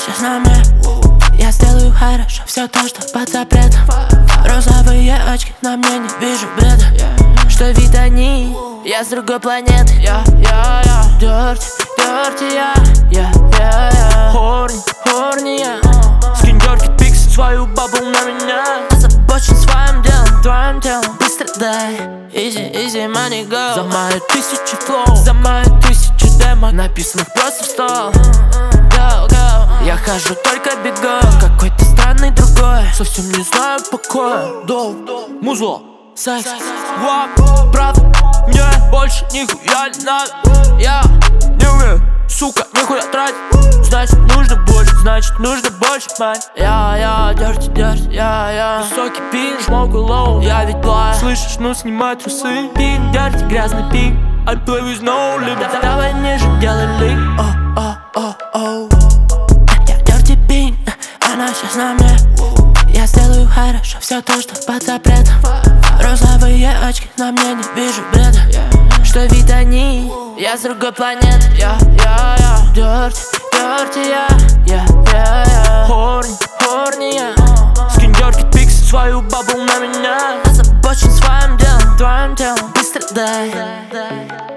сейчас на мне. Я сделаю хорошо все то, что под запретом. Розовые очки, на мне не вижу бреда. Что вид они, я с другой планеты. Дёрти, хорни, я. Скинь дёрки, пикси свою бабу на меня. Озабочен своим делом, твоим телом. Быстро дай, easy money go. За мои 1000 флоу, за мои 1000 демо, написанных просто в стол. Я хожу, только бегу, какой-то странный другой. Совсем не знаю покоя. Музло, секс, вап, правда, мне больше нихуя не надо. Я не умею, сука, нихуя тратить. Значит нужно больше, мать. Я dirty, я высокий пин, шмоку лоу, я ведь плай. Слышишь, ну снимай трусы. Пин, dirty, грязный пин, I play with no limit. Давай ниже, делай лик. Я dirty пин, она сейчас на мне. Я сделаю хорошо все то, что под запретом. Розовые очки, на мне не вижу бреда. Что вид они, я с другой планеты. Дёрти, я. Хорни, я. Скинь дёрки, пикси свою бабу на меня. Озабочен своим делом, твоим телом. Быстро дай.